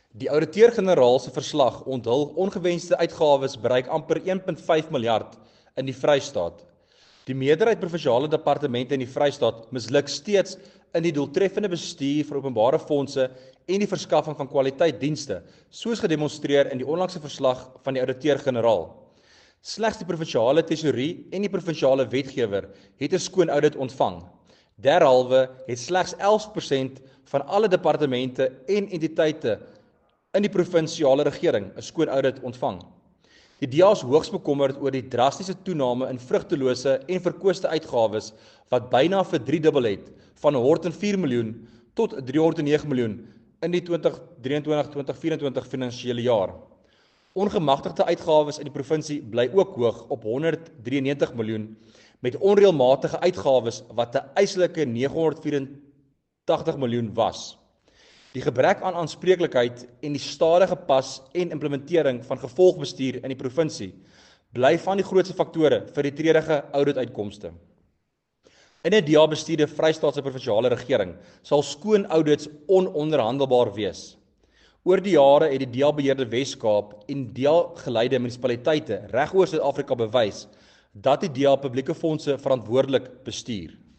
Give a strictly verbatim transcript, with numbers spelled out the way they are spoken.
Die ouditeur-generaal se verslag onthul ongewenste uitgawes bereik amper een punt vyf miljard in die Vrystaat. Die meerderheid provinsiale departemente in die Vrystaat misluk steeds in die doeltreffende bestuur van openbare fondse en die verskaffing van kwaliteitdienste, soos gedemonstreer in die onlangse verslag van die ouditeur-generaal. Slegs die provinsiale tesourie en die provinsiale wetgewer het 'n skoon audit ontvang. Derhalwe het slegs elf persent van alle departemente en entiteite in die provinsiale regering 'n skoon audit ontvang. Die D A is hoogs bekommerd oor die drastiese toename in vrugtelose en verkooste uitgawes wat byna verdriedubbel het van honderd en vier miljoen tot driehonderd en nege miljoen in die twintig drieëntwintig twintig vyf-en-twintig finansiële jaar. Ongemagtigde uitgawes in die provinsie bly ook hoog op honderd drieënnegentig miljoen met onreëlmatige uitgawes wat 'n eislike negenhonderd vyerentagtig miljoen was. Die gebrek aan aanspreeklikheid en die stadige pas en implementering van gevolgbestuur in die provinsie bly van die grootste faktore vir die treurige audituitkomste. In 'n D A-bestuurde Vrystaatse provinsiale regering sal skoon audits ononderhandelbaar wees. Oor die jare het die D A-beheerde Wes-Kaap en D A-geleide munisipaliteite regoor Suid-Afrika bewys dat die D A publieke fondse verantwoordelik bestuur.